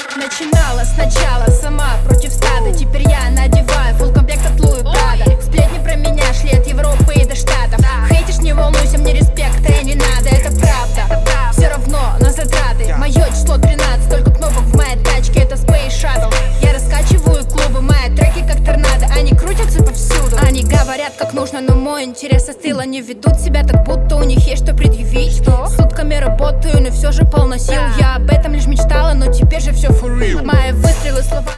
Начинала сначала сама против стада. Теперь я надеваю фулл комплект от Луи Прада. Сплетни про меня шли от Европы и до Штатов. Хейтишь, не волнуйся, мне респекта и не надо, это правда. Все равно на затраты. Мое число 13, только кнопок в моей тачке, это Space Shuttle. Я раскачиваю клубы, мои треки как торнадо. Они крутятся повсюду. Они говорят как нужно, но мой интерес остыл. Они ведут себя так, будто у них есть что предъявить. Сутками работаю, но все же полно сил. Я об этом лишь мечтала, но теперь же все for real. Мои выстрелы, слова